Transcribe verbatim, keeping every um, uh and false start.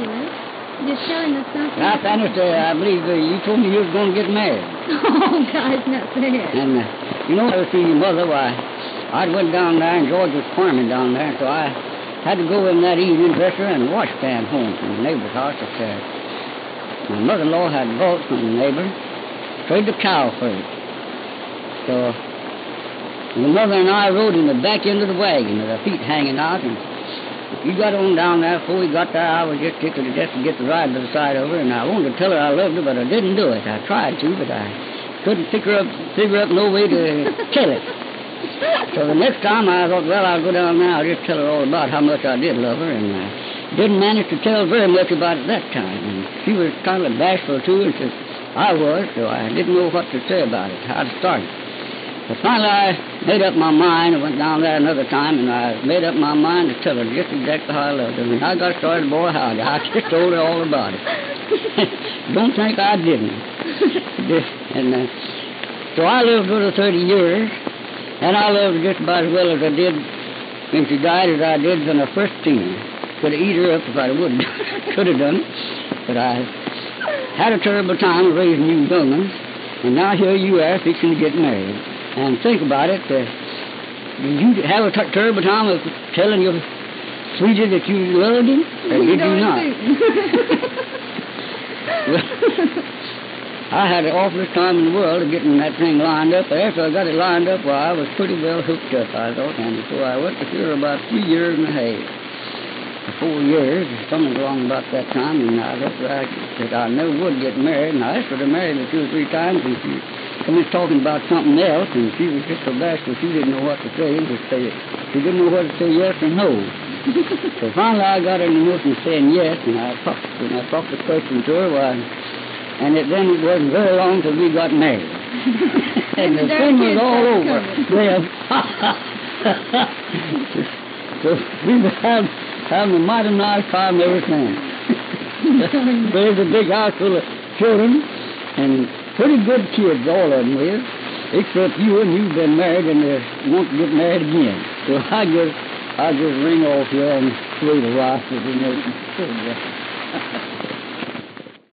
Yes. Just tell him it's not... Now, Bannister, I believe uh, you told me you were going to get married. Oh, God, it's not fair. And, uh, you know, I was seeing your mother, why, I went down there, and George was farming down there, so I had to go in that evening dresser and wash pan home from the neighbor's house up there. My mother-in-law had bought from the neighbor, traded the cow for it. So, your mother and I rode in the back end of the wagon with our feet hanging out, and we got on down there. Before we got there, I was just tickled to death to get the ride to the side of her, and I wanted to tell her I loved her, but I didn't do it. I tried to, but I couldn't figure up, figure up no way to tell it. So the next time I thought, well, I'll go down there, I'll just tell her all about how much I did love her, and I didn't manage to tell very much about it that time. And she was kind of bashful, too, and so I was, so I didn't know what to say about it, how to start it. But finally I made up my mind. I went down there another time, and I made up my mind to tell her just exactly how I loved her. When I got started, boy, howdy, I just told her all about it. Don't think I didn't. and uh, so I lived with her thirty years, and I loved her just about as well as I did when she died as I did when I first seen her. Could have eat her up if I would. Could have done. But I had a terrible time of raising you young ones, and now here you are fixing to get married. And think about it. Uh, did you have a t- terrible time of telling your sweetie that you loved him? Or did you not? Well, I had the awfulest time in the world of getting that thing lined up. After I got it lined up, well, I was pretty well hooked up, I thought. And so I went to see her about three years and a half. Four years, something along about that time, and I looked like that I never would get married. And I asked her to marry me two or three times, and she come in talking about something else, and she was just so bashful she didn't know what to say. Just say she didn't know whether to say yes or no. So finally, I got her in the motion saying yes, and I talked and I talked the question to her, well, and it then it wasn't very long till we got married, and the thing was all over. Well, so we had. Having a mighty nice time ever since. There's a big house full of children, and pretty good kids, all of them is, except you, and you've been married and they want to get married again. So I just, I just ring off here and wait a while for the next.